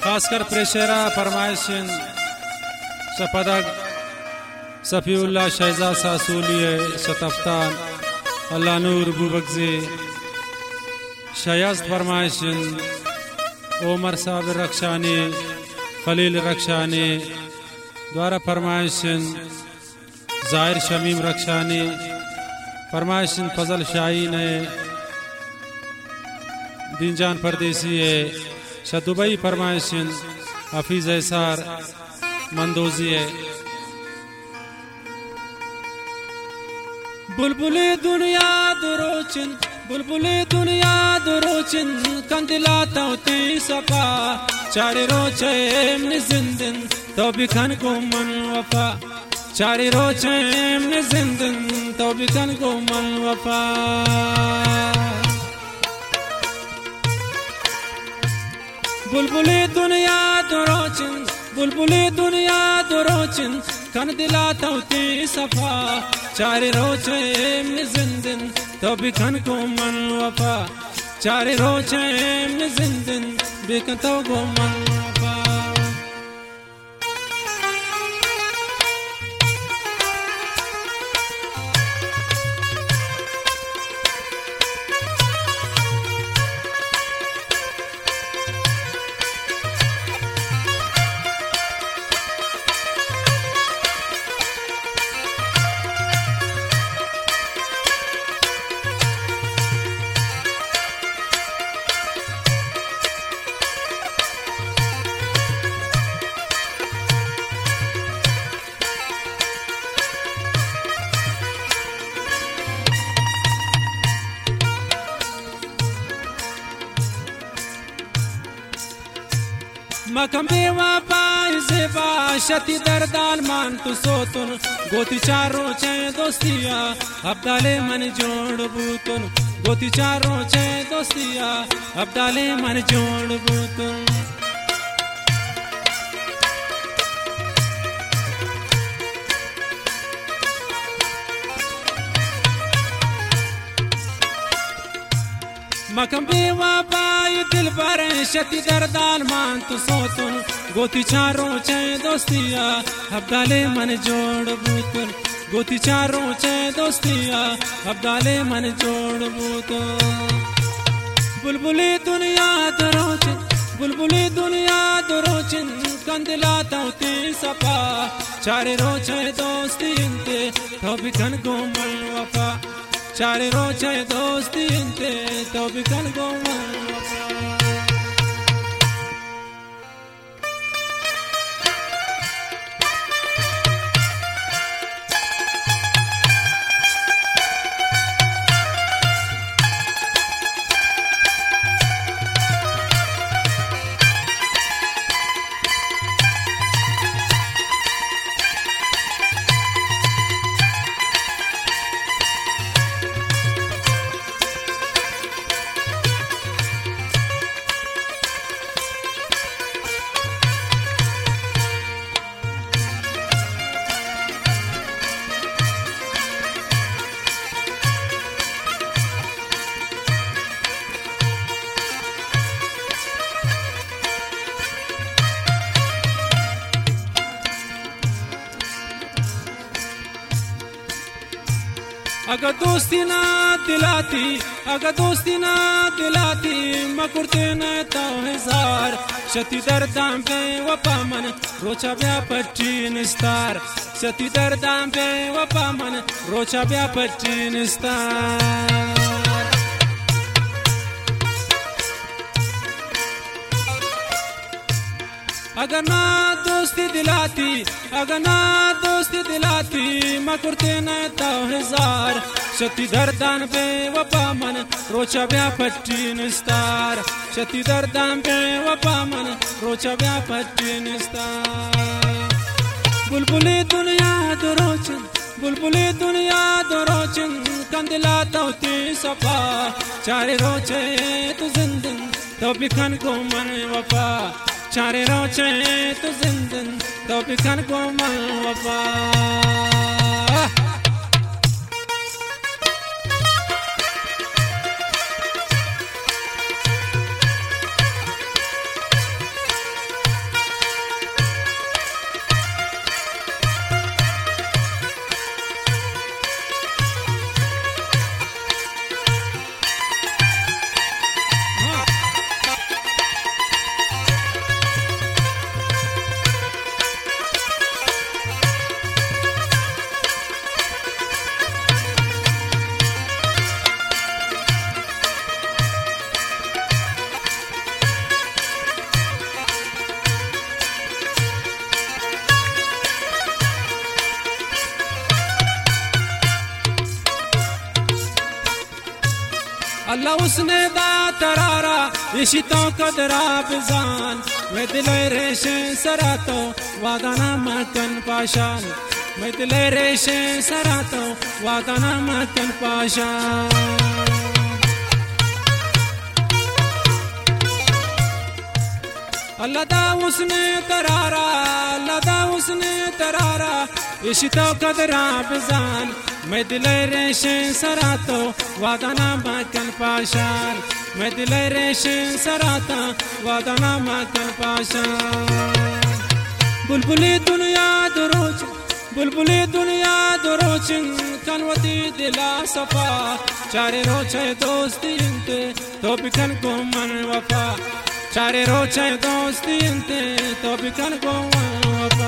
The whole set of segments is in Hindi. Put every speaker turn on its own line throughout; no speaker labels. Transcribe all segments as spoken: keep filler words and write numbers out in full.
खासकर प्रेशरा फरमाइशिन सपदक सफ़ीउल्लाह शहजाद सासूलिए शतफ्तान अल्लाह नूर बुबगजी शयाज फरमाइशिन उमर साहब रक्षानी खलील रक्षानी द्वारा फरमाइशिन जाहिर शमीम रक्षानी फरमाइशिन फजल शाही ने दीनजान परदेसी है शदुबई फरमाइशिन हफीज एसार मंदोजी है बुलबुले दुनिया दुरोचिन बुलबुले दुनिया दुरोचिन कंदिला तौती सफा चारे रोचे एमने जिंदन तो बिखन को मन वफा चारे रोचे एमने जिंदन तो बिखन को मन वफा बुलबुले दुनिया दुरोचिन बुलबुले दुनिया दुरोचिन कन दिला तौती सफा चारे रोचे एमने जिंदन तो बिखन को मन वफा चारे रोचे एमने जिंदन बिखन तो को मन वफा मकम बेवा पाई जेबा शति दरदान मान तु सोतुन गोती चारों चे दोस्तिया अब डाले मन जोड़ बूतुन गोती चारों चे दोस्तिया अब डाले मन जोड़ बूतुन मकम बेवा पाई दिल पर शति दरदान मान तु सोतुन गोती चारों चे दोस्तिया अब डाले मन जोड़ बूतुन गोती चारों चे दोस्तिया अब डाले मन जोड़ बूतुन बुलबुले दुनिया दरोचिन बुलबुले दुनिया दरोचिन कंदिला तौती सफा चारे रोचे दोस्ती इंते तो बिखन को मन वफा चारे रोचे दोस्ती इंते तो बिखन को मन वफा अगर दोस्ती ना दिलाती अगर दोस्ती ना दिलाती मकुरते न तो हजार शति दरदाम पे वपा मन रोचा ब्या पट्टी निस्तार शति दरदाम पे वपा मन रोचा ब्या पट्टी निस्तार अगर ना दोस्ती दिलाती अगर ना दोस्ती दिलाती मकुरते न तो हजार शति दरदान पे वपा मन रोचा ब्या पट्टी निस्तार शति दरदान पे वपा मन रोचा ब्या पट्टी निस्तार बुलबुले दुनिया दुरोचिन बुलबुले दुनिया दुरोचिन कंदिला तौती सफा चारे रोचे तु जिंदन तो बिखन को मन वफा चारे रोचे तु जिंदन तो बिखन को मन वफा अल्लाह उसने दा तरारा इशितो कदरा बिजान मैं दिले रेशे सरातो वादाना मकन पाशान मैं दिले रेशे सरातो वादाना मकन पाशान अल्लाह दा उसने तरारा अल्लाह दा उसने तरारा इशितो कदरा बिजान मैं दिले रेशे सरातो वादाना मकन पाशान मैं दिले रेशे सराता वादाना मकन पाशान बुलबुली दुनिया दरोच बुलबुली दुनिया दरोचिन कनवती दिला सफा चारे रोचे दोस्ती इंते तो बिकन को मन वफा चारे रोचे दोस्ती इंते तो बिकन को मन वफा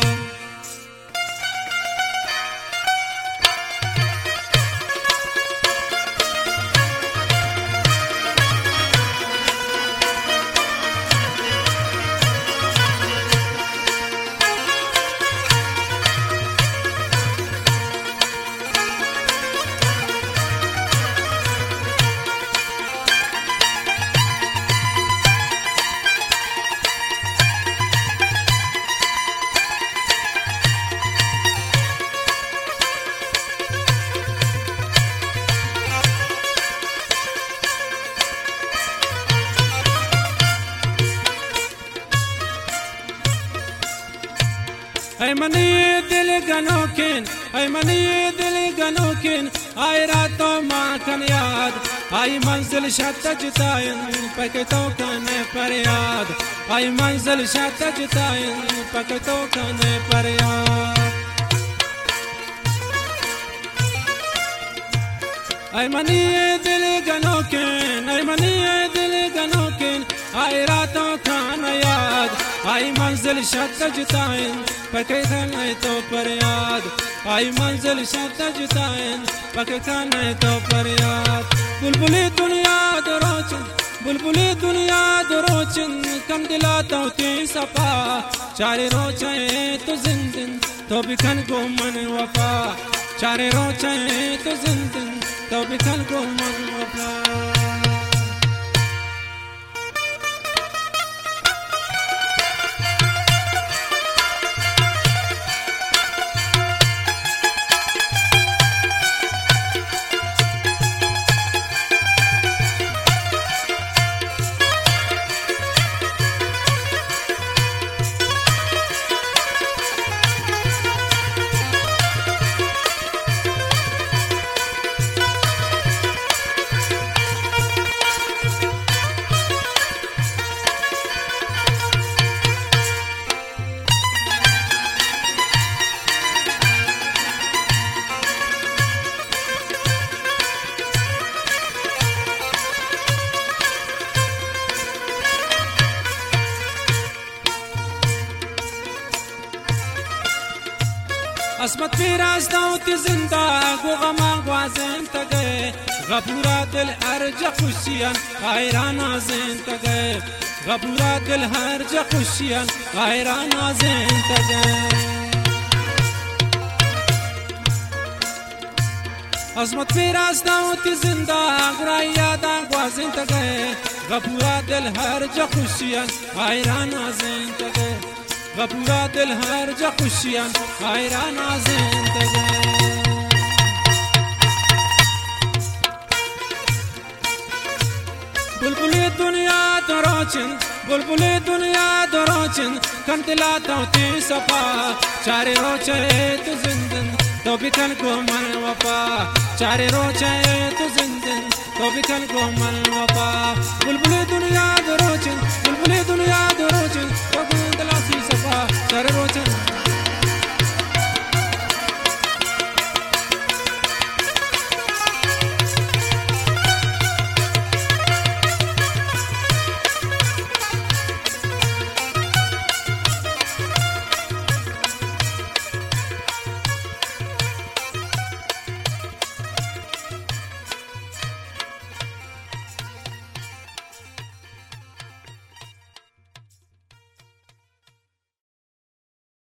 ऐ मनी दिल गनोकिन ऐ मनी दिल गनोकिन आई रातों माखन याद आई मंजिल शत जुताइन पकतो कने पर याद आई मंजिल शत जुताइन पकतो कने पर याद ऐ मनी दिल गनोकिन ऐ मनी दिल गनोकिन आई रातों खान याद आई मंजिल शत जुताइन पके खाने तो पर याद आई मंजिल शत जुताइन पके खाने तो पर याद बुलबुली दुनिया दरोचन बुलबुली दुनिया दरोचन कम दिलाता ती सफा चारे रोचे तो जिंदन तो बिखन को मन वफा चारे रोचे तो जिंदन तो बिखन को मन वफा اسمت في راس دوتي زنداق وغما غوازين تقي غبورات الهرجة خشيا غيرانا زين تقي غبورات الهرجة خشيا غيرانا زين تقي اسمت في راس دوتي زنداق رايادا غوازين تقي غبورات الهرجة خشيا غيرانا زين تقي غبورا دل هر جا خوشیان غیرانا زندگی بلبلی دنیا دراچن بلبلی دنیا دراچن کن دلا توتی صفا چاره روچه تو زندن تو بکن کو من وفا چاره روچه تو زندن تو بکن کو من وفا بلبلی دنیا